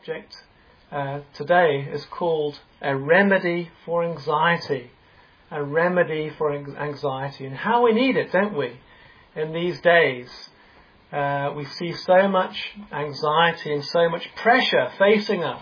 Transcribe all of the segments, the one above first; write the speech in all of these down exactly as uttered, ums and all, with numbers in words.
subject uh, today is called a remedy for anxiety. A remedy for anxiety, and how we need it, don't we? In these days, uh, we see so much anxiety and so much pressure facing us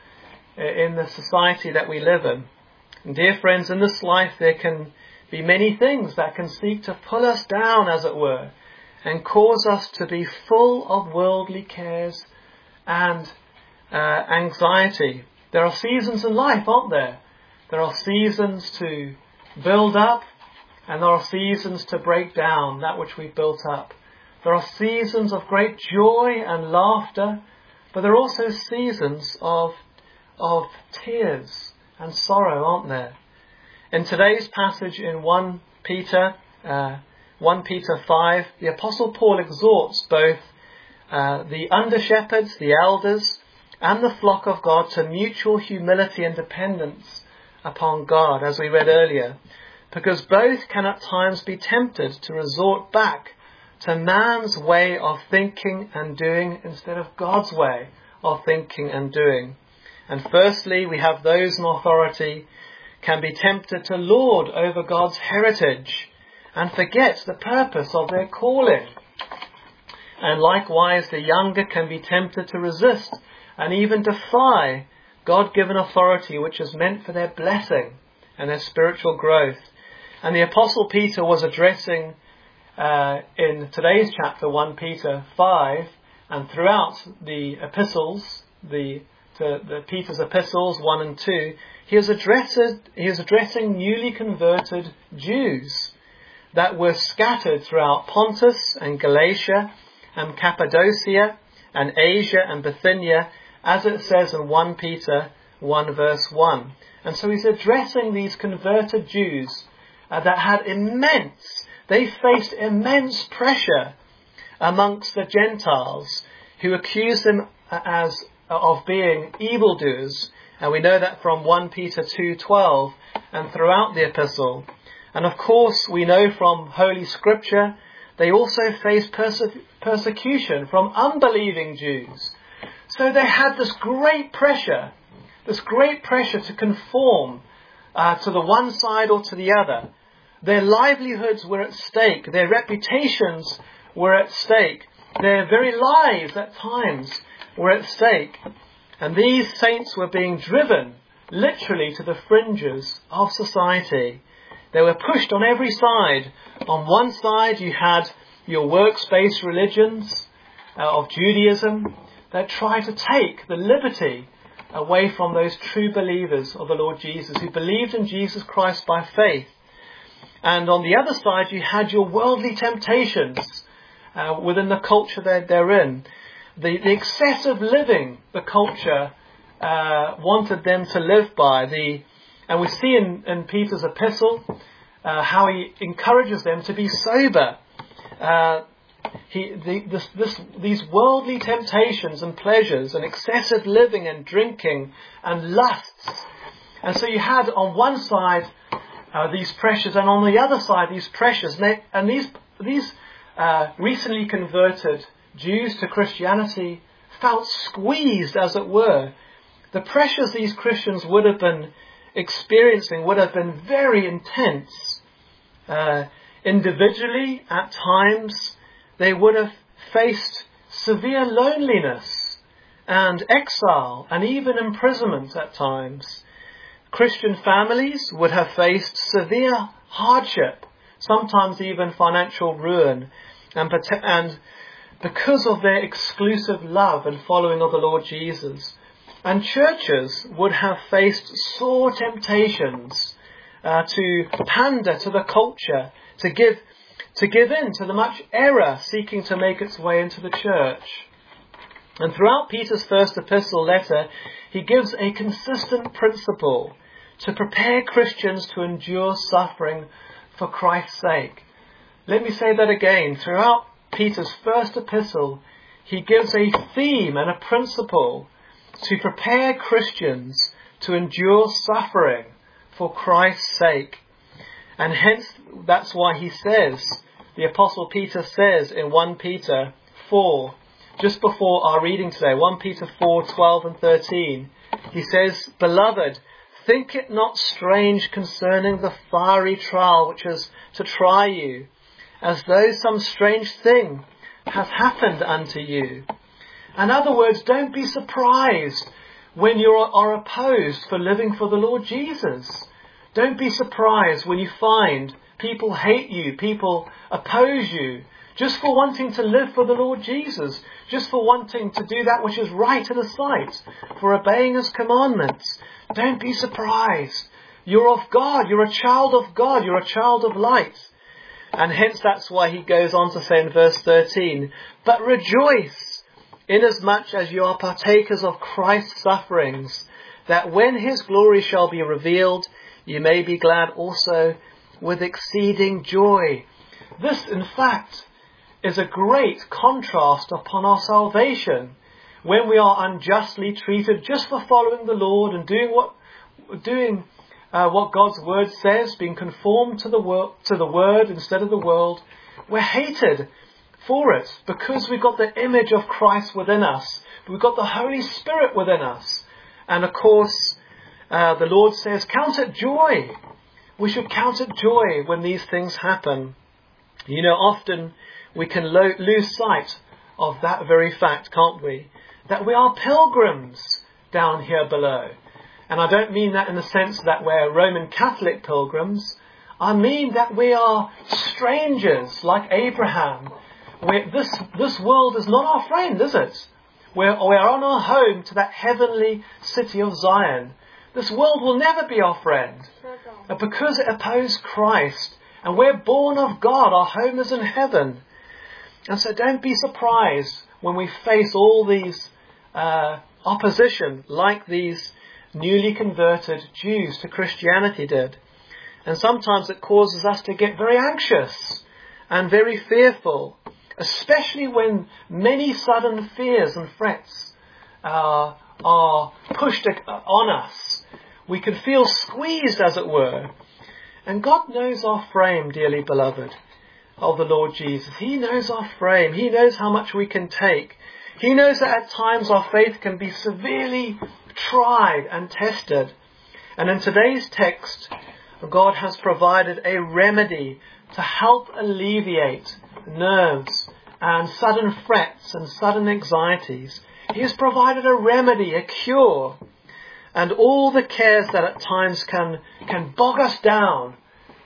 in the society that we live in. And dear friends, in this life there can be many things that can seek to pull us down, as it were, and cause us to be full of worldly cares and uh, anxiety. There are seasons in life, aren't there? There are seasons to build up, and there are seasons to break down that which we've built up. There are seasons of great joy and laughter, but there are also seasons of of tears and sorrow, aren't there? In today's passage in First Peter, uh, First Peter five, the Apostle Paul exhorts both uh, the under-shepherds, the elders, and the flock of God to mutual humility and dependence upon God, as we read earlier, because both can at times be tempted to resort back to man's way of thinking and doing instead of God's way of thinking and doing. And firstly, we have those in authority can be tempted to lord over God's heritage and forget the purpose of their calling. And likewise, the younger can be tempted to resist and even defy God-given authority which is meant for their blessing and their spiritual growth. And the Apostle Peter was addressing uh, in today's chapter, First Peter five, and throughout the epistles, the, to, the Peter's epistles one and two, he was, addressed, he was addressing newly converted Jews that were scattered throughout Pontus and Galatia and Cappadocia and Asia and Bithynia, as it says in First Peter one verse one. And so he's addressing these converted Jews uh, that had immense, they faced immense pressure amongst the Gentiles who accused them as of being evildoers. And we know that from First Peter two twelve and throughout the epistle. And of course we know from Holy Scripture they also faced perse- persecution from unbelieving Jews. So they had this great pressure, this great pressure to conform uh, to the one side or to the other. Their livelihoods were at stake. Their reputations were at stake. Their very lives at times were at stake. And these saints were being driven literally to the fringes of society. They were pushed on every side. On one side you had your works-based religions uh, of Judaism that try to take the liberty away from those true believers of the Lord Jesus who believed in Jesus Christ by faith. And on the other side, you had your worldly temptations uh, within the culture that they're in. The, the excessive living the culture uh, wanted them to live by. The, and we see in, in Peter's epistle uh, how he encourages them to be sober. Uh, He, the, this, this, these worldly temptations and pleasures and excessive living and drinking and lusts. And so you had on one side uh, these pressures, and on the other side these pressures. And, they, and these, these uh, recently converted Jews to Christianity felt squeezed, as it were. The pressures these Christians would have been experiencing would have been very intense. Uh, individually, at times, they would have faced severe loneliness and exile and even imprisonment at times. Christian families would have faced severe hardship, sometimes even financial ruin, and, and because of their exclusive love and following of the Lord Jesus. And churches would have faced sore temptations uh, to pander to the culture, to give to give in to the much error seeking to make its way into the church. And throughout Peter's first epistle letter, he gives a consistent principle to prepare Christians to endure suffering for Christ's sake. Let me say that again. Throughout Peter's first epistle, he gives a theme and a principle to prepare Christians to endure suffering for Christ's sake. And hence, that's why he says, the Apostle Peter says in First Peter four, just before our reading today, First Peter four, twelve and thirteen. He says, "Beloved, think it not strange concerning the fiery trial which is to try you, as though some strange thing has happened unto you." In other words, don't be surprised when you are opposed for living for the Lord Jesus. Don't be surprised when you find people hate you, people oppose you, just for wanting to live for the Lord Jesus, just for wanting to do that which is right in His sight, for obeying His commandments. Don't be surprised. You're of God. You're a child of God. You're a child of light. And hence that's why he goes on to say in verse thirteen, "But rejoice, inasmuch as you are partakers of Christ's sufferings, that when His glory shall be revealed, you may be glad also with exceeding joy." This, in fact, is a great contrast upon our salvation, when we are unjustly treated just for following the Lord and doing what doing uh, what God's word says, being conformed to the wor- to the word instead of the world. We're hated for it because we've got the image of Christ within us. We've got the Holy Spirit within us. And of course, uh, the Lord says, count it joy. We should count it joy when these things happen. You know, often we can lo- lose sight of that very fact, can't we? That we are pilgrims down here below. And I don't mean that in the sense that we're Roman Catholic pilgrims. I mean that we are strangers like Abraham. We're, this, this world is not our friend, is it? We're, we're on our home to that heavenly city of Zion. This world will never be our friend. And because it opposed Christ, and we're born of God, our home is in heaven. And so don't be surprised when we face all these uh, opposition like these newly converted Jews to Christianity did. And sometimes it causes us to get very anxious and very fearful, especially when many sudden fears and threats uh, are pushed on us. We can feel squeezed, as it were. And God knows our frame, dearly beloved, of the Lord Jesus. He knows our frame. He knows how much we can take. He knows that at times our faith can be severely tried and tested. And in today's text, God has provided a remedy to help alleviate nerves and sudden frets and sudden anxieties. He has provided a remedy, a cure, and all the cares that at times can, can bog us down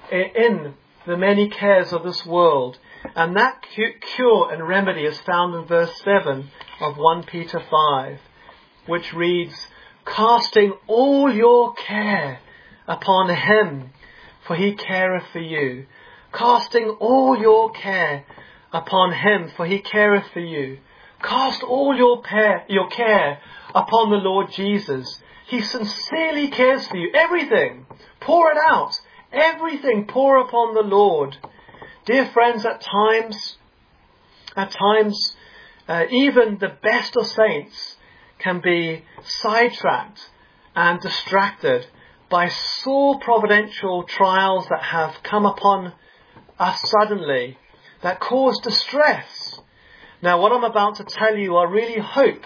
in the many cares of this world. And that cure and remedy is found in verse seven of First Peter five, which reads, "Casting all your care upon Him, for He careth for you." Casting all your care upon Him, for He careth for you. Cast all your, care, your care upon the Lord Jesus. He sincerely cares for you. Everything. Pour it out. Everything pour upon the Lord. Dear friends, at times, at times, uh, even the best of saints can be sidetracked and distracted by sore providential trials that have come upon us suddenly, that cause distress. Now, what I'm about to tell you, I really hope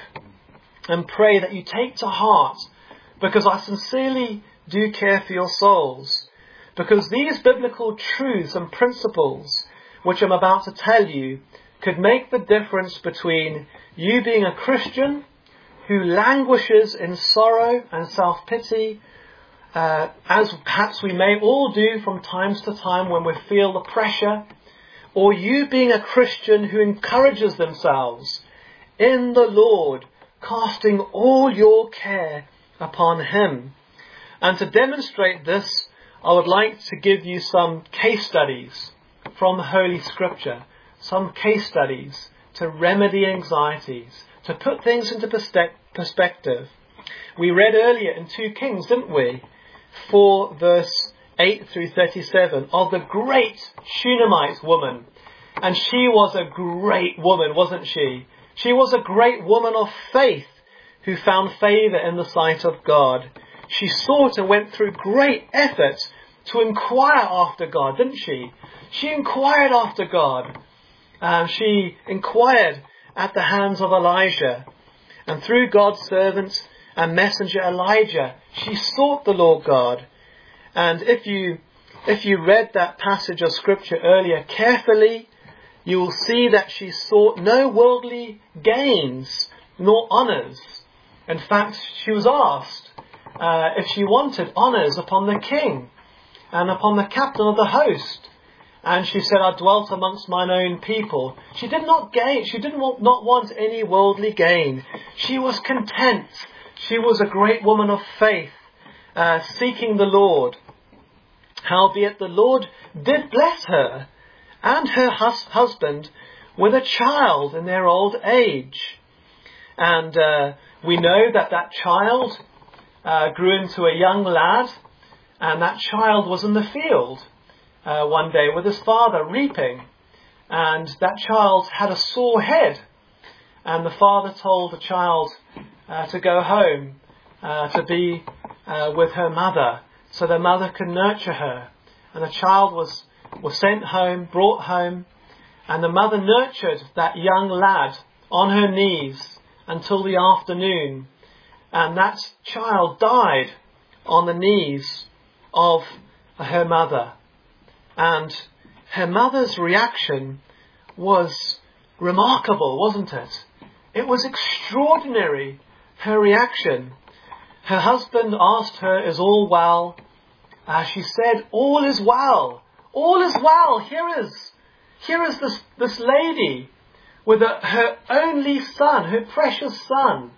and pray that you take to heart, because I sincerely do care for your souls. Because these biblical truths and principles, which I'm about to tell you, could make the difference between you being a Christian who languishes in sorrow and self-pity, uh, as perhaps we may all do from time to time when we feel the pressure, or you being a Christian who encourages themselves in the Lord, casting all your care upon Him. And to demonstrate this, I would like to give you some case studies from Holy Scripture, some case studies to remedy anxieties, to put things into perspective. We read earlier in Second Kings, didn't we? four verse eight through thirty-seven of the great Shunammite woman. And she was a great woman, wasn't she? She was a great woman of faith who found favour in the sight of God. She sought and went through great effort to inquire after God, didn't she? She inquired after God. Um, she inquired at the hands of Elijah. And through God's servant and messenger Elijah, she sought the Lord God. And if you if you read that passage of scripture earlier carefully, you will see that she sought no worldly gains nor honours. In fact, she was asked uh, if she wanted honours upon the king and upon the captain of the host. And she said, I dwelt amongst mine own people. She did not gain, she did not, not want any worldly gain. She was content. She was a great woman of faith, uh, seeking the Lord. Howbeit the Lord did bless her and her hus- husband with a child in their old age. And uh, we know that that child uh, grew into a young lad, and that child was in the field uh, one day with his father reaping. And that child had a sore head. And the father told the child uh, to go home uh, to be uh, with her mother, so the mother could nurture her. And the child was, was sent home, brought home, and the mother nurtured that young lad on her knees until the afternoon. And that child died on the knees of her mother. And her mother's reaction was remarkable, wasn't it? It was extraordinary, her reaction. Her husband asked her, is all well? Uh, she said, all is well. All is well. Here is, here is this, this lady with a, her only son, her precious son,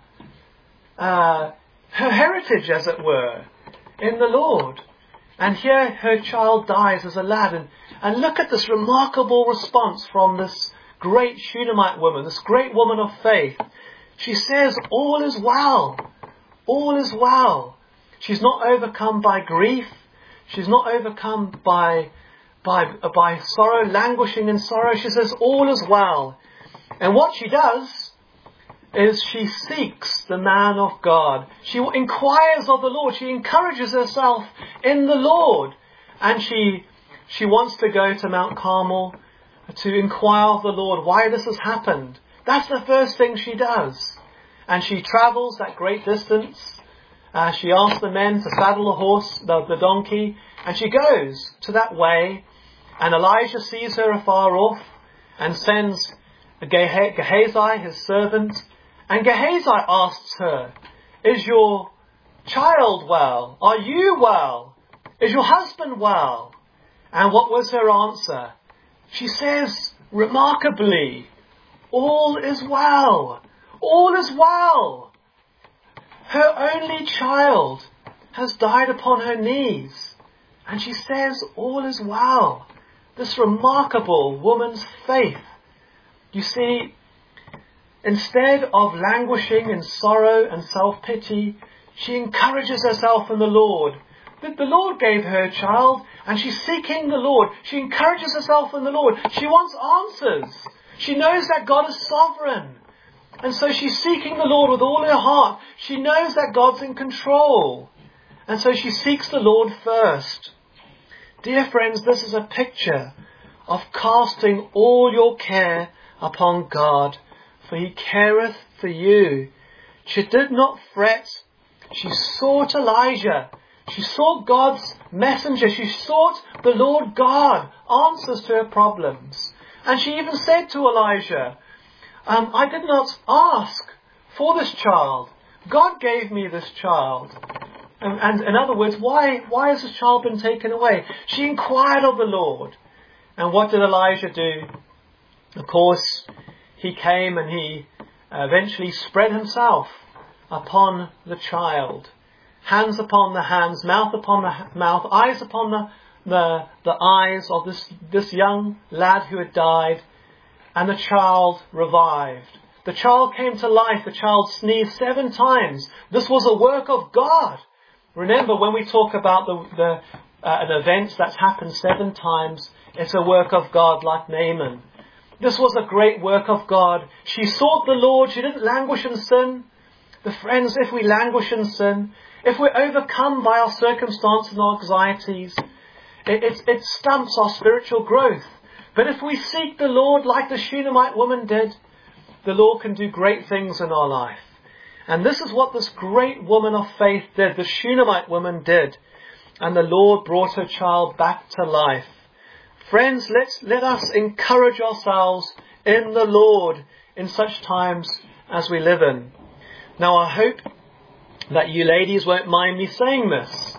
uh, her heritage, as it were, in the Lord. And here her child dies as a lad. And, and look at this remarkable response from this great Shunammite woman, this great woman of faith. She says, all is well. All is well. She's not overcome by grief. She's not overcome by, by, by sorrow, languishing in sorrow. She says, all is well. And what she does is she seeks the man of God. She inquires of the Lord. She encourages herself in the Lord. And she, she wants to go to Mount Carmel to inquire of the Lord why this has happened. That's the first thing she does. And she travels that great distance. Uh, she asks the men to saddle the horse, the, the donkey, and she goes to that way. And Elijah sees her afar off and sends Geha- Gehazi, his servant. And Gehazi asks her, is your child well? Are you well? Is your husband well? And what was her answer? She says, remarkably, all is well. All is well. Her only child has died upon her knees. And she says, all is well. This remarkable woman's faith. You see, instead of languishing in sorrow and self-pity, she encourages herself in the Lord. The, the Lord gave her a child, and she's seeking the Lord. She encourages herself in the Lord. She wants answers. She knows that God is sovereign. And so she's seeking the Lord with all her heart. She knows that God's in control. And so she seeks the Lord first. Dear friends, this is a picture of casting all your care upon God, for he careth for you. She did not fret. She sought Elijah. She sought God's messenger. She sought the Lord God, answers to her problems. And she even said to Elijah, um, I did not ask for this child. God gave me this child. And, and in other words, why, why has this child been taken away? She inquired of the Lord. And what did Elijah do? Of course, he came and he eventually spread himself upon the child. Hands upon the hands, mouth upon the mouth, eyes upon the, the, the eyes of this, this young lad who had died. And the child revived. The child came to life. The child sneezed seven times. This was a work of God. Remember, when we talk about the, the uh, an event that's happened seven times, it's a work of God, like Naaman. This was a great work of God. She sought the Lord. She didn't languish in sin. The friends, if we languish in sin, if we're overcome by our circumstances and our anxieties, it, it, it stumps our spiritual growth. But if we seek the Lord like the Shunammite woman did, the Lord can do great things in our life. And this is what this great woman of faith did. The Shunammite woman did. And the Lord brought her child back to life. Friends, let's, let us encourage ourselves in the Lord in such times as we live in. Now, I hope that you ladies won't mind me saying this.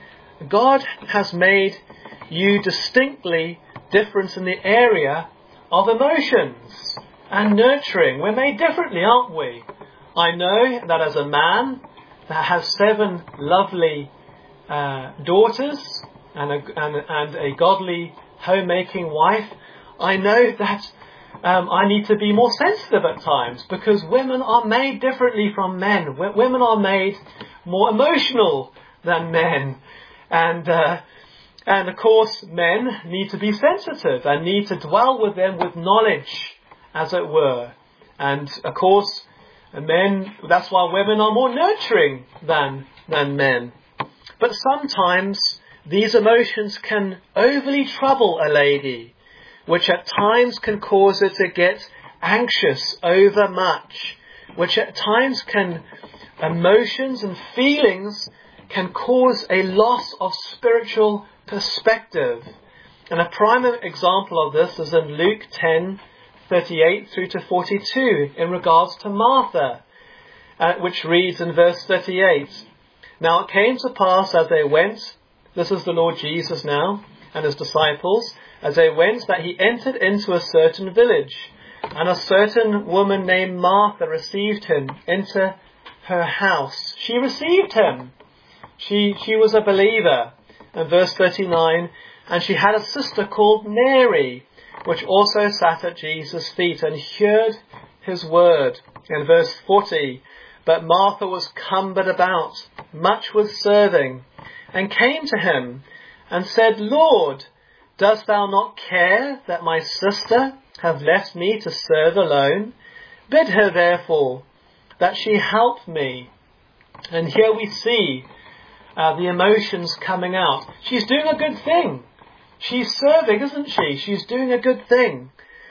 God has made you distinctly different in the area of emotions and nurturing. We're made differently, aren't we? I know that as a man that has seven lovely uh, daughters and a, and, and a godly homemaking wife, I know that um, I need to be more sensitive at times, because women are made differently from men. W- women are made more emotional than men. And uh, and of course, men need to be sensitive and need to dwell with them with knowledge, as it were. And of course, men, that's why women are more nurturing than than men. But sometimes these emotions can overly trouble a lady, which at times can cause her to get anxious over much, which at times can, emotions and feelings can cause a loss of spiritual perspective. And a prime example of this is in Luke ten, thirty-eight through to forty-two, in regards to Martha, uh, which reads in verse thirty-eight, "Now it came to pass as they went," this is the Lord Jesus now, and his disciples, "as they went, that he entered into a certain village, and a certain woman named Martha received him into her house." She received him. She, she was a believer. And verse thirty-nine, "And she had a sister called Mary, which also sat at Jesus' feet and heard his word." And verse forty, "But Martha was cumbered about much with serving, and came to him and said, Lord, dost thou not care that my sister have left me to serve alone? Bid her therefore that she help me." And here we see uh, the emotions coming out. She's doing a good thing. She's serving, isn't she? She's doing a good thing.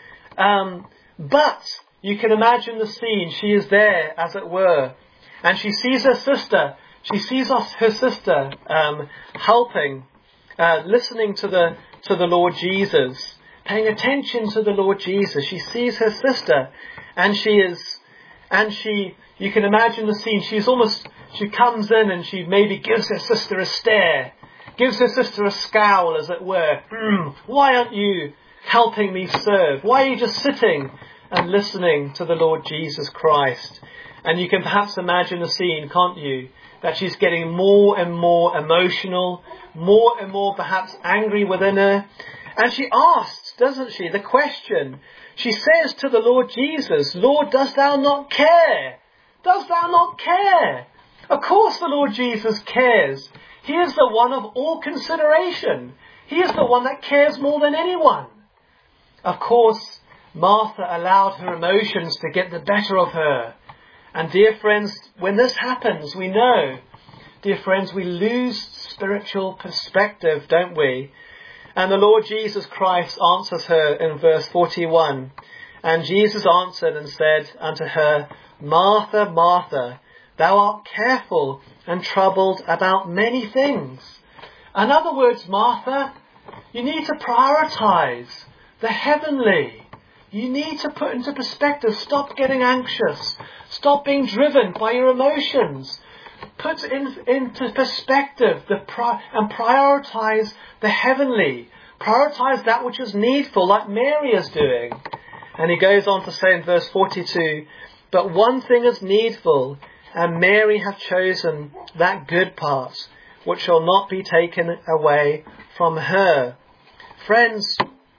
Um, but you can imagine the scene. She is there, as it were, and she sees her sister. She sees us, her sister um, helping, uh, listening to the to the Lord Jesus, paying attention to the Lord Jesus. She sees her sister, and she is, and she. You can imagine the scene. She's almost. She comes in and she maybe gives her sister a stare, gives her sister a scowl, as it were. Mm, why aren't you helping me serve? Why are you just sitting and listening to the Lord Jesus Christ? And you can perhaps imagine the scene, can't you? That she's getting more and more emotional, more and more perhaps angry within her. And she asks, doesn't she, the question. She says to the Lord Jesus, Lord, dost thou not care? Dost thou not care? Of course the Lord Jesus cares. He is the one of all consideration. He is the one that cares more than anyone. Of course, Martha allowed her emotions to get the better of her. And dear friends, when this happens, we know, dear friends, we lose spiritual perspective, don't we? And the Lord Jesus Christ answers her in verse forty-one. "And Jesus answered and said unto her, Martha, Martha, thou art careful and troubled about many things." In other words, Martha, you need to prioritize the heavenly. You need to put into perspective. Stop getting anxious. Stop being driven by your emotions. Put in, into perspective the pri- and prioritize the heavenly. Prioritize that which is needful, like Mary is doing. And he goes on to say in verse forty-two, "But one thing is needful, and Mary hath chosen that good part, which shall not be taken away from her." Friends,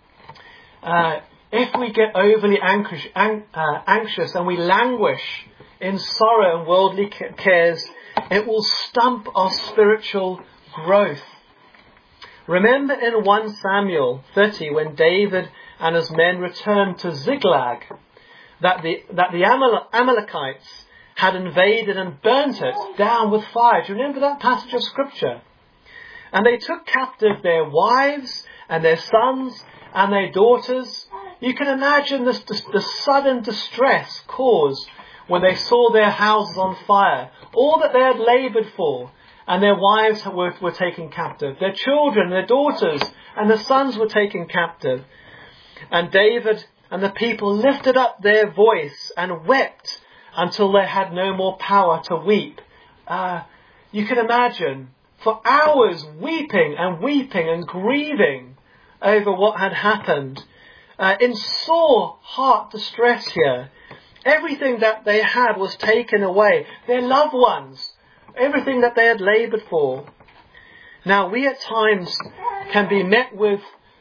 uh, if we get overly anxious, ang- uh, anxious and we languish in sorrow and worldly cares, it will stump our spiritual growth. Remember in First Samuel thirty, when David and his men returned to Ziklag, that the that the Amal- Amalekites had invaded and burnt it down with fire. Do you remember that passage of scripture? And they took captive their wives and their sons and their daughters, You can imagine this, this, the sudden distress caused when they saw their houses on fire, all that they had laboured for, and their wives were, were taken captive. Their children, their daughters, and their sons were taken captive. And David and the people lifted up their voice and wept until they had no more power to weep. Uh, you can imagine, for hours weeping and weeping and grieving over what had happened. Uh, in sore heart distress here. Everything that they had was taken away. Their loved ones. Everything that they had laboured for. Now we at times can be met with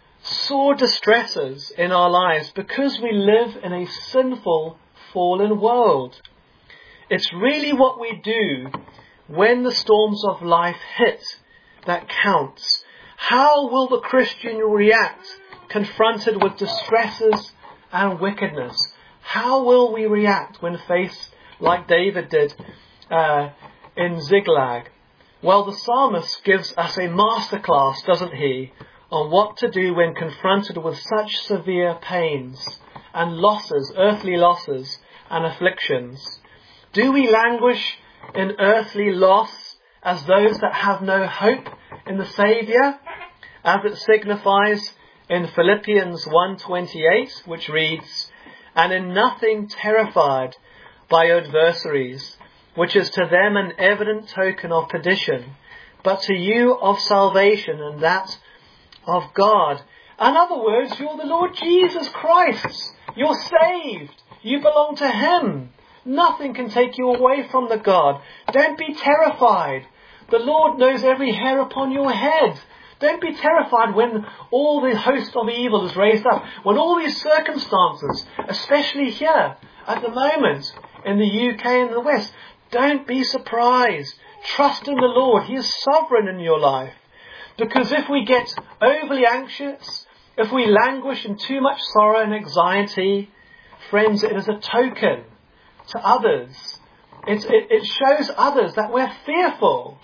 sore distresses in our lives because we live in a sinful, fallen world. It's really what we do when the storms of life hit that counts. How will the Christian react confronted with distresses and wickedness? How will we react when faced like David did uh, in Ziklag? Well, the psalmist gives us a masterclass, doesn't he, on what to do when confronted with such severe pains and losses, earthly losses and afflictions. Do we languish in earthly loss as those that have no hope in the Saviour, as it signifies in Philippians one twenty-eight, which reads, "And in nothing terrified by adversaries, which is to them an evident token of perdition, but to you of salvation, and that of God." In other words, you're the Lord Jesus Christ. You're saved. You belong to Him. Nothing can take you away from the God. Don't be terrified. The Lord knows every hair upon your head. Don't be terrified when all the host of evil is raised up. When all these circumstances, especially here at the moment in the U K and the West, don't be surprised. Trust in the Lord. He is sovereign in your life. Because if we get overly anxious, if we languish in too much sorrow and anxiety, friends, it is a token to others. It, it, it shows others that we're fearful.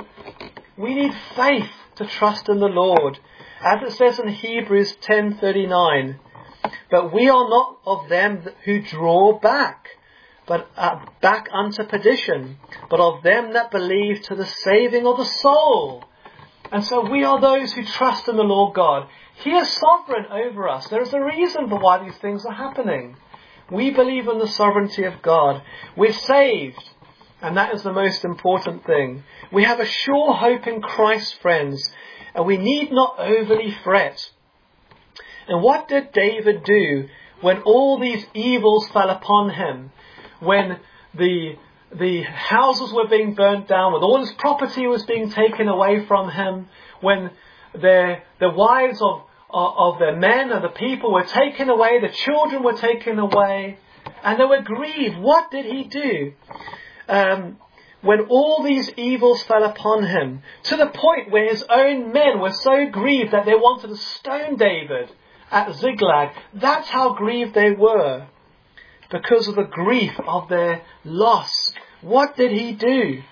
We need faith to trust in the Lord. As it says in Hebrews ten thirty-nine, "But we are not of them who draw back, but uh, back unto perdition, but of them that believe to the saving of the soul." And so we are those who trust in the Lord God. He is sovereign over us. There is a reason for why these things are happening. We believe in the sovereignty of God. We're saved. And that is the most important thing. We have a sure hope in Christ, friends. And we need not overly fret. And what did David do when all these evils fell upon him? When the the houses were being burnt down, when all his property was being taken away from him, when their the wives of of the men and the people were taken away, the children were taken away, and they were grieved. What did he do? Um, when all these evils fell upon him, to the point where his own men were so grieved that they wanted to stone David at Ziklag. That's how grieved they were, because of the grief of their loss. What did he do?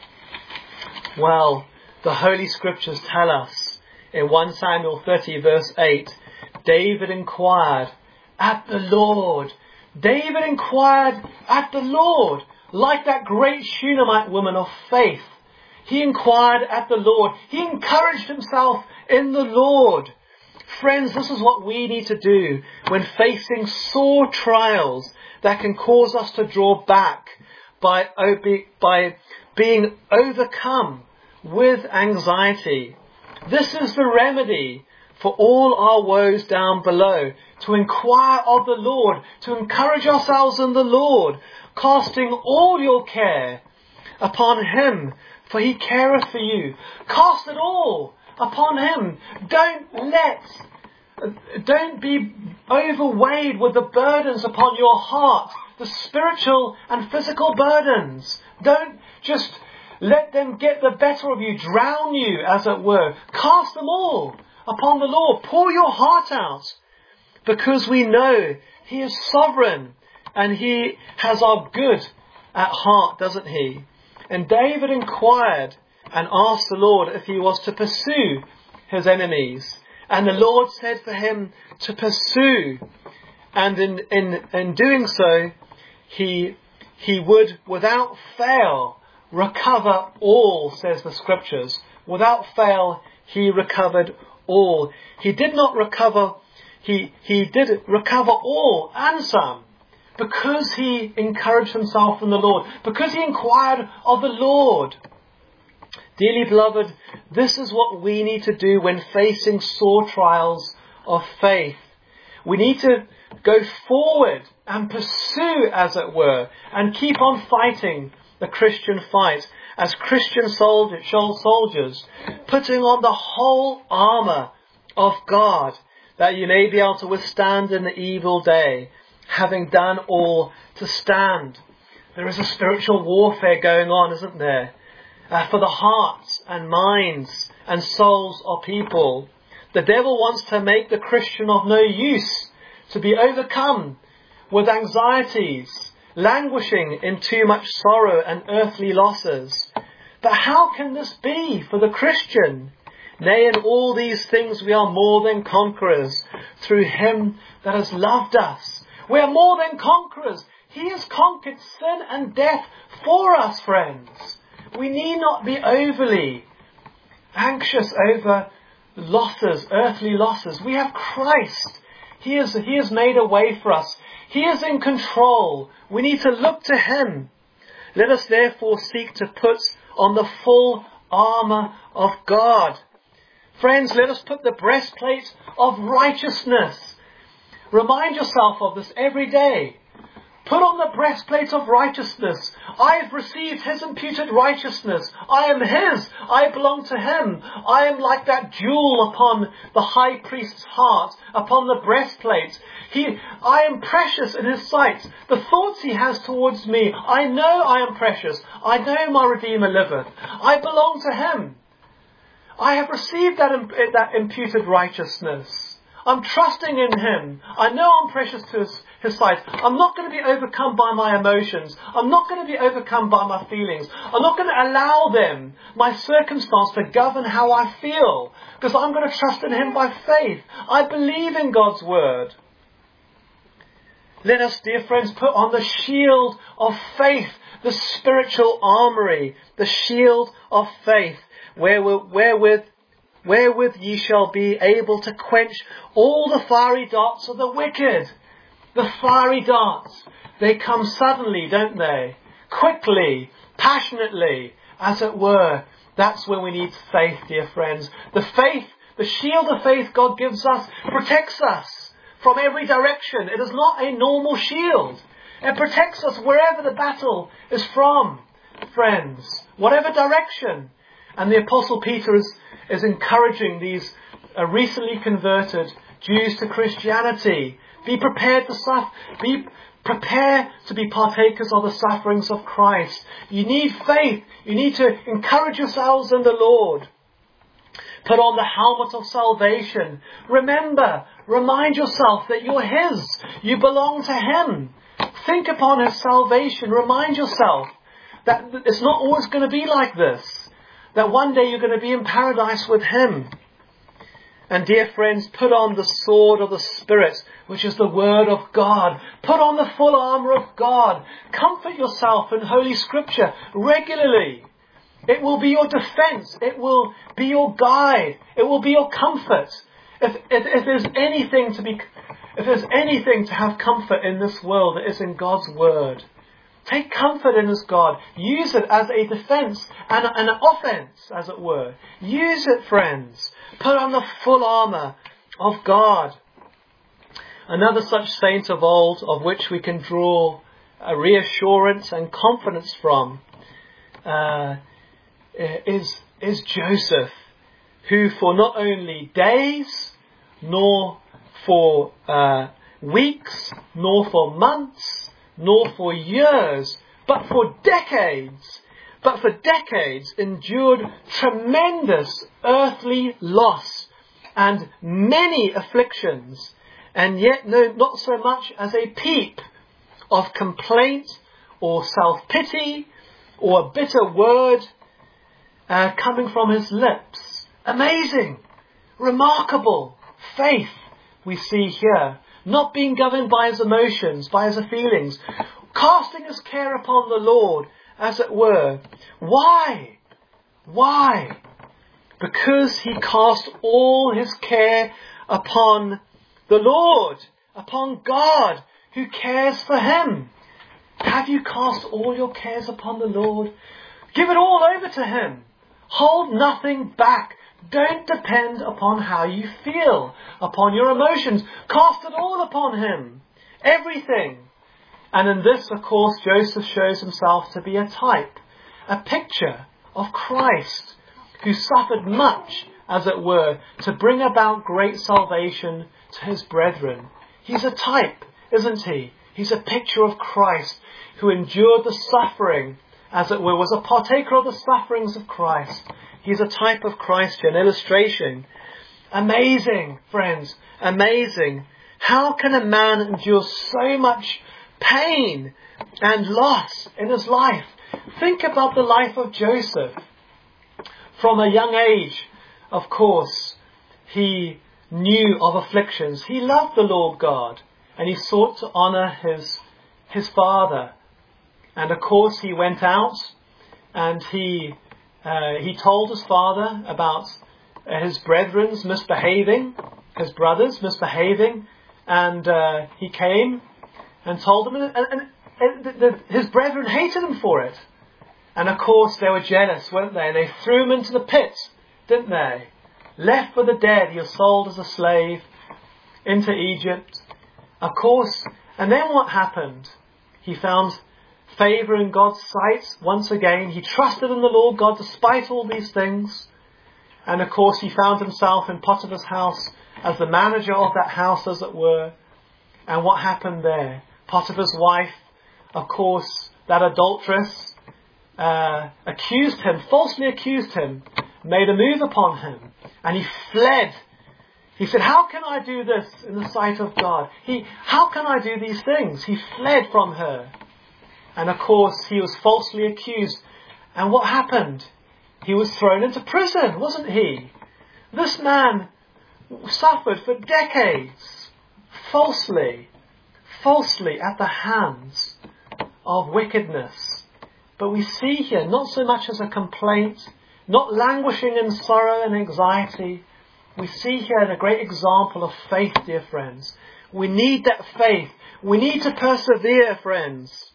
Well, the Holy Scriptures tell us in First Samuel thirty verse eight, David inquired at the Lord. David inquired at the Lord, like that great Shunammite woman of faith. He inquired at the Lord. He encouraged himself in the Lord. Friends, this is what we need to do when facing sore trials that can cause us to draw back by, by being overcome with anxiety. This is the remedy for all our woes down below. To inquire of the Lord, to encourage ourselves in the Lord, casting all your care upon Him, for He careth for you. Cast it all upon Him. Don't let, don't be overweighed with the burdens upon your heart, the spiritual and physical burdens. Don't just let them get the better of you, drown you, as it were. Cast them all upon the Lord. Pour your heart out, because we know He is sovereign and He has our good at heart, doesn't He? And David inquired and asked the Lord if he was to pursue his enemies. And the Lord said for him to pursue And in, in, in doing so, he, he would, without fail, recover all, says the Scriptures. Without fail, he recovered all. He did not recover, he, he did recover all and some, because he encouraged himself in the Lord, because he inquired of the Lord. Dearly beloved, this is what we need to do when facing sore trials of faith. We need to go forward and pursue, as it were, and keep on fighting the Christian fight as Christian soldiers, soldiers, putting on the whole armour of God, that you may be able to withstand in the evil day, having done all to stand. There is a spiritual warfare going on, isn't there? Uh, for the hearts and minds and souls of people. The devil wants to make the Christian of no use, to be overcome with anxieties, languishing in too much sorrow and earthly losses. But how can this be for the Christian? Nay, in all these things we are more than conquerors through him that has loved us. We are more than conquerors. He has conquered sin and death for us, friends. We need not be overly anxious over losses, earthly losses. We have Christ. He has, he has made a way for us. He is in control. We need to look to him. Let us therefore seek to put on the full armour of God. Friends, let us put the breastplate of righteousness. Remind yourself of this every day. Put on the breastplate of righteousness. I have received his imputed righteousness. I am his. I belong to him. I am like that jewel upon the high priest's heart, upon the breastplate. He, I am precious in his sight. The thoughts he has towards me, I know I am precious. I know my Redeemer liveth. I belong to him. I have received that, that imputed righteousness. I'm trusting in him. I know I'm precious to his, his sight. I'm not going to be overcome by my emotions. I'm not going to be overcome by my feelings. I'm not going to allow them, my circumstance, to govern how I feel. Because I'm going to trust in him by faith. I believe in God's word. Let us, dear friends, put on the shield of faith, the spiritual armoury, the shield of faith, wherewith, wherewith wherewith ye shall be able to quench all the fiery darts of the wicked. The fiery darts, they come suddenly, don't they? Quickly, passionately, as it were. That's when we need faith, dear friends. The faith, the shield of faith God gives us, protects us from every direction. It is not a normal shield. It protects us wherever the battle is from, friends, whatever direction. And the Apostle Peter is, is encouraging these uh, recently converted Jews to Christianity. Be prepared to suffer. Be prepared to be partakers of the sufferings of Christ. You need faith. You need to encourage yourselves in the Lord. Put on the helmet of salvation. Remember, remind yourself that you're his. You belong to him. Think upon his salvation. Remind yourself that it's not always going to be like this. That one day you're going to be in paradise with him. And dear friends, put on the sword of the Spirit, which is the word of God. Put on the full armour of God. Comfort yourself in Holy Scripture regularly. It will be your defence. It will be your guide. It will be your comfort. If, if, if there's anything to be, if there's anything to have comfort in this world, it is in God's word. Take comfort in his God. Use it as a defence and an offence, as it were. Use it, friends. Put on the full armour of God. Another such saint of old, of which we can draw a reassurance and confidence from, uh, is, is Joseph, who for not only days, nor for uh, weeks, nor for months, nor for years, but for decades, but for decades endured tremendous earthly loss and many afflictions, and yet no, not so much as a peep of complaint or self-pity or a bitter word uh, coming from his lips. Amazing, remarkable faith we see here. not being governed by his emotions, by his feelings, casting his care upon the Lord, as it were. Why? Why? Because he cast all his care upon the Lord, upon God, who cares for him. Have you cast all your cares upon the Lord? Give it all over to him. Hold nothing back. Don't depend upon how you feel, upon your emotions. Cast it all upon him. Everything. And in this, of course, Joseph shows himself to be a type, a picture of Christ, who suffered much, as it were, to bring about great salvation to his brethren. He's a type, isn't he? He's a picture of Christ, who endured the suffering, as it were, was a partaker of the sufferings of Christ. He's a type of Christ, an illustration. Amazing, friends, amazing. How can a man endure so much pain and loss in his life? Think about the life of Joseph. From a young age, of course, he knew of afflictions. He loved the Lord God, and he sought to honour his, his father. And of course he went out and he uh, he told his father about uh, his brethren's misbehaving, his brothers misbehaving, and uh, he came and told them, and, and, and the, the, his brethren hated him for it. And of course they were jealous, weren't they? And they threw him into the pit, didn't they? Left for the dead, he was sold as a slave into Egypt. Of course, and then what happened? He found favour in God's sight once again. He trusted in the Lord God despite all these things. And of course he found himself in Potiphar's house as the manager of that house, as it were. And what happened there? Potiphar's wife, of course, that adulteress, uh, accused him, falsely accused him, made a move upon him, and he fled. He said, how can I do this in the sight of God? He, how can I do these things? He fled from her. And of course, he was falsely accused. And what happened? He was thrown into prison, wasn't he? This man suffered for decades, falsely, falsely at the hands of wickedness. But we see here, not so much as a complaint, not languishing in sorrow and anxiety. We see here a great example of faith, dear friends. We need that faith. We need to persevere, friends.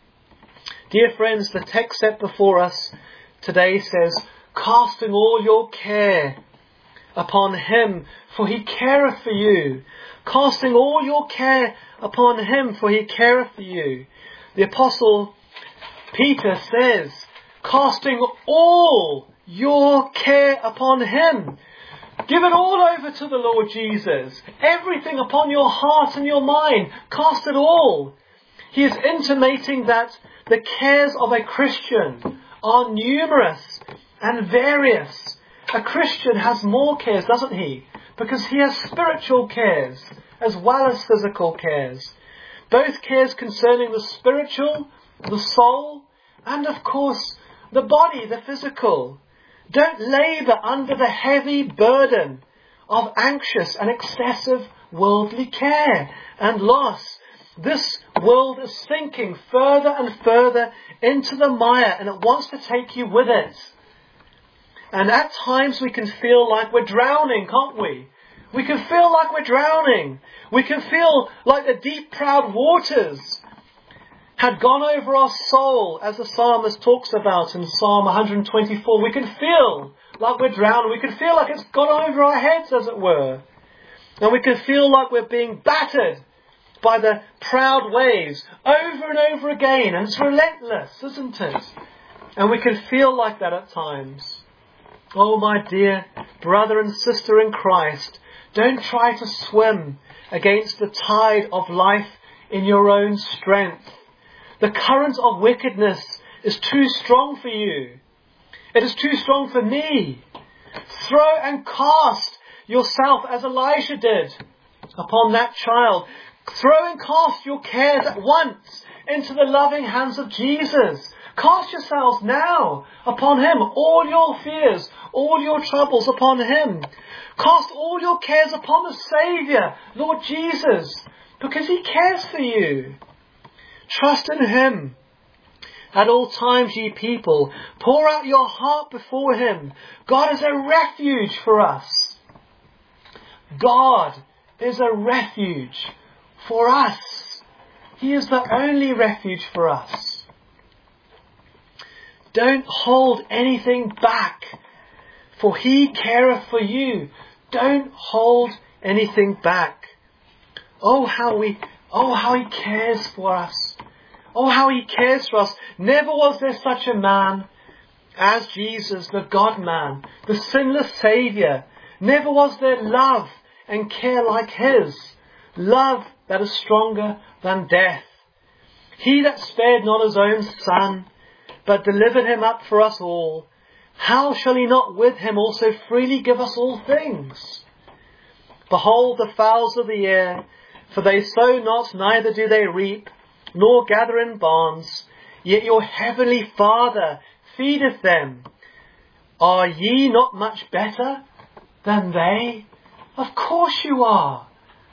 Dear friends, the text set before us today says, casting all your care upon him, for he careth for you. Casting all your care upon him, for he careth for you. The Apostle Peter says, casting all your care upon him. Give it all over to the Lord Jesus. Everything upon your heart and your mind. Cast it all. He is intimating that the cares of a Christian are numerous and various. A Christian has more cares, doesn't he? Because he has spiritual cares as well as physical cares. Both cares concerning the spiritual, the soul, and of course the body, the physical. Don't labour under the heavy burden of anxious and excessive worldly care and loss. This world is sinking further and further into the mire, and it wants to take you with it. And at times we can feel like we're drowning, can't we? We can feel like we're drowning. We can feel like the deep, proud waters had gone over our soul, as the psalmist talks about in Psalm one twenty-four. We can feel like we're drowning. We can feel like it's gone over our heads, as it were. And we can feel like we're being battered by the proud waves over and over again. And it's relentless, isn't it? And we can feel like that at times. Oh, my dear brother and sister in Christ, don't try to swim against the tide of life in your own strength. The current of wickedness is too strong for you. It is too strong for me. Throw and cast yourself as Elisha did upon that child. Throw and cast your cares at once into the loving hands of Jesus. Cast yourselves now upon him. All your fears, all your troubles upon him. Cast all your cares upon the Saviour, Lord Jesus. because He cares for you. Trust in Him. At all times, ye people, pour out your heart before Him. God is a refuge for us. God is a refuge for us. He is the only refuge for us. Don't hold anything back, for He careth for you. Don't hold anything back. Oh, how we, oh, how He cares for us. Oh, how He cares for us. Never was there such a man as Jesus, the God-man, the sinless Saviour. Never was there love and care like His. Love that is stronger than death. He that spared not His own Son, but delivered Him up for us all, how shall He not with Him also freely give us all things? Behold the fowls of the air, for they sow not, neither do they reap, nor gather in barns, yet your heavenly Father feedeth them. Are ye not much better than they? Of course you are.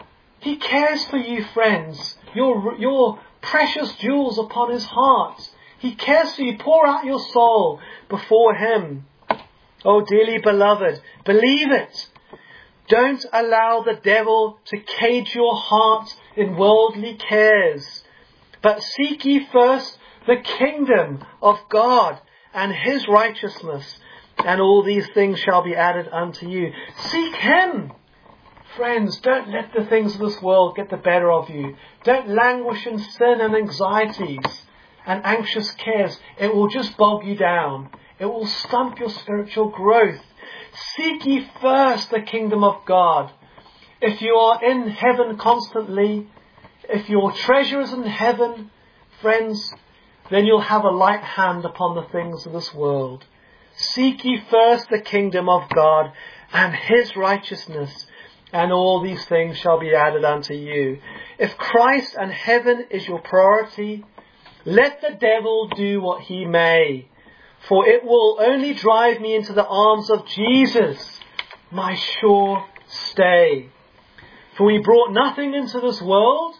He cares for you, friends. Your, your precious jewels upon His heart. He cares for you. Pour out your soul before Him. Oh, dearly beloved, believe it. Don't allow the devil to cage your heart in worldly cares. But seek ye first the kingdom of God and His righteousness, and all these things shall be added unto you. Seek Him. Friends, don't let the things of this world get the better of you. Don't languish in sin and anxieties and anxious cares. It will just bog you down. It will stump your spiritual growth. Seek ye first the kingdom of God. If you are in heaven constantly, if your treasure is in heaven, friends, then you'll have a light hand upon the things of this world. Seek ye first the kingdom of God and His righteousness, and all these things shall be added unto you. If Christ and heaven is your priority, let the devil do what he may, for it will only drive me into the arms of Jesus, my sure stay. For we brought nothing into this world,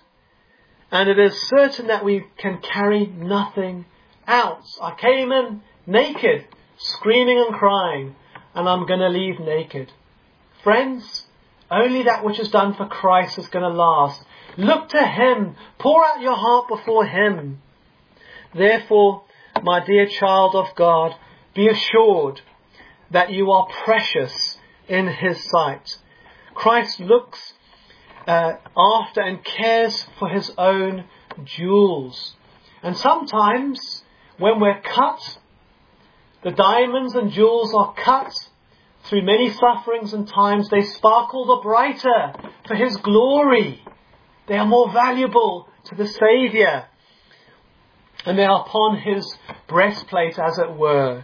and it is certain that we can carry nothing out. I came in naked, screaming and crying, and I'm going to leave naked. Friends, only that which is done for Christ is going to last. Look to Him. Pour out your heart before Him. Therefore, my dear child of God, be assured that you are precious in His sight. Christ looks uh, after and cares for His own jewels. And sometimes, when we're cut, the diamonds and jewels are cut through many sufferings and times, they sparkle the brighter for His glory. They are more valuable to the Saviour. And they are upon His breastplate, as it were.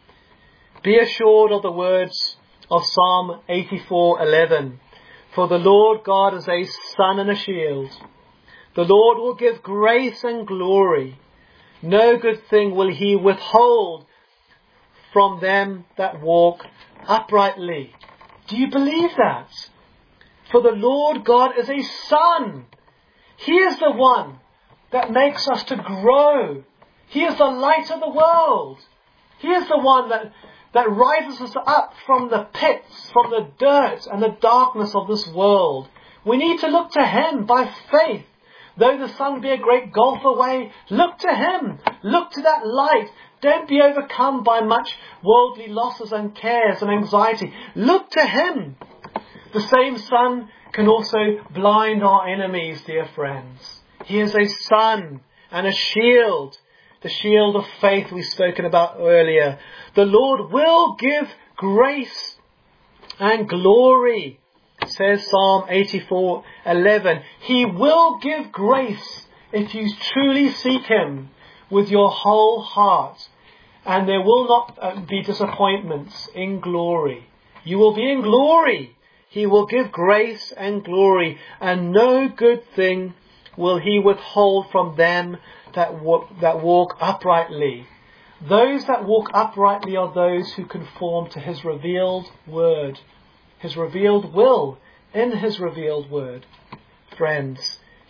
Be assured of the words of Psalm eighty-four eleven. For the Lord God is a sun and a shield. The Lord will give grace and glory. No good thing will He withhold from them that walk uprightly. Do you believe that? For the Lord God is a sun. He is the one that makes us to grow. He is the light of the world. He is the one that, that rises us up from the pits, from the dirt and the darkness of this world. We need to look to Him by faith. Though the sun be a great gulf away, look to Him. Look to that light. Don't be overcome by much worldly losses and cares and anxiety. Look to Him. The same sun can also blind our enemies, dear friends. He is a sun and a shield. The shield of faith we've spoken about earlier. The Lord will give grace and glory, says Psalm eighty-four eleven. He will give grace if you truly seek Him with your whole heart. And there will not be disappointments in glory. You will be in glory. He will give grace and glory, and no good thing will He withhold from them that walk, that walk uprightly. Those that walk uprightly are those who conform to His revealed word, His revealed will in His revealed word. Friends,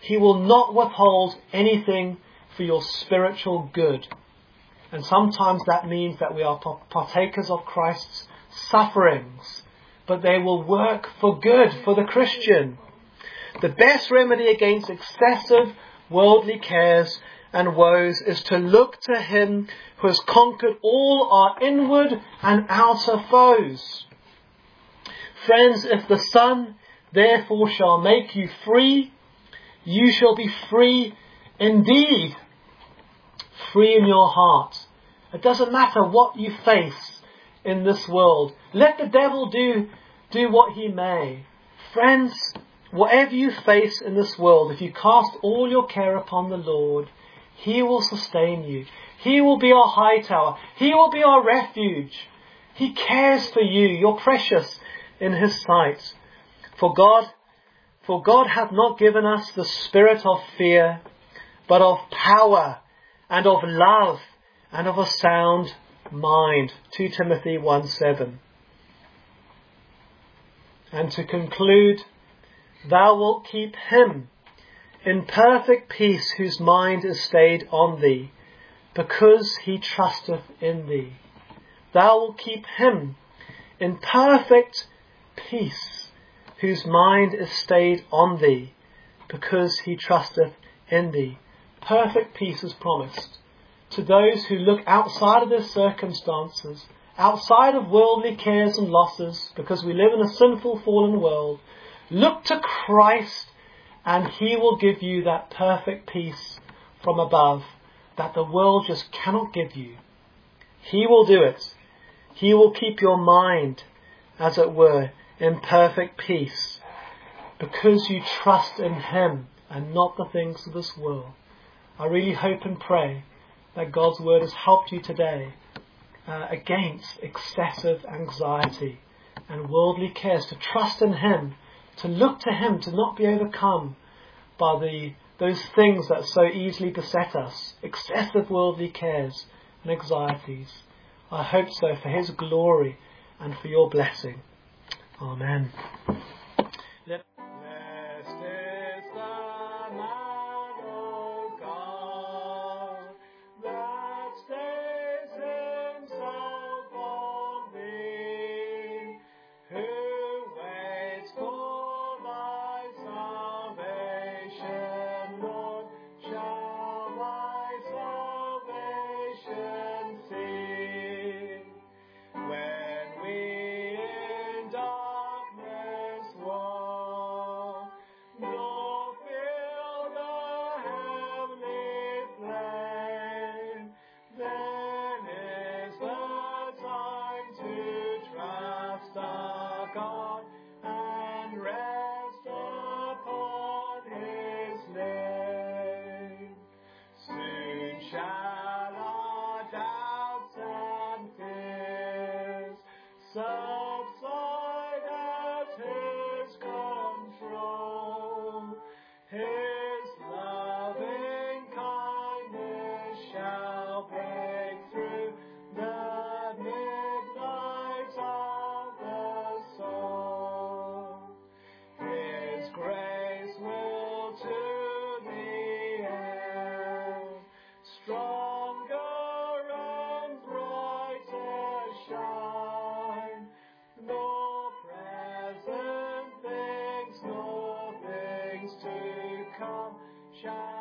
He will not withhold anything for your spiritual good. And sometimes that means that we are partakers of Christ's sufferings, but they will work for good for the Christian. The best remedy against excessive worldly cares and woes is to look to Him who has conquered all our inward and outer foes. Friends, if the Son therefore shall make you free, you shall be free indeed. Free in your heart. It doesn't matter what you face in this world. Let the devil do, do what he may. Friends, whatever you face in this world, if you cast all your care upon the Lord, He will sustain you. He will be our high tower. He will be our refuge. He cares for you. You're precious in His sight. For God, for God hath not given us the spirit of fear, but of power and of love and of a sound mind. Second Timothy one seven. And to conclude, thou wilt keep him in perfect peace whose mind is stayed on thee, because he trusteth in thee. Thou wilt keep him in perfect peace whose mind is stayed on thee, because he trusteth in thee. Perfect peace is promised to those who look outside of their circumstances, outside of worldly cares and losses, because we live in a sinful, fallen world. Look to Christ, and He will give you that perfect peace from above that the world just cannot give you. He will do it. He will keep your mind, as it were, in perfect peace, because you trust in Him and not the things of this world. I really hope and pray that God's Word has helped you today uh, against excessive anxiety and worldly cares, to trust in Him, to look to Him, to not be overcome by the those things that so easily beset us, excessive worldly cares and anxieties. I hope so, for His glory and for your blessing. Amen. Let Blessed is the man, O God, that stays himself on thee, who waits for thy salvation, Lord, shall thy salvation see. When we in darkness walk, nor feel the heavenly flame, then is the time to trust our God and rest upon His name. Soon shall our doubts and fears subside at His control. His loving kindness shall break through the midnight of the soul. His grace will to the end stronger and brighter shine, nor present things nor things to come shall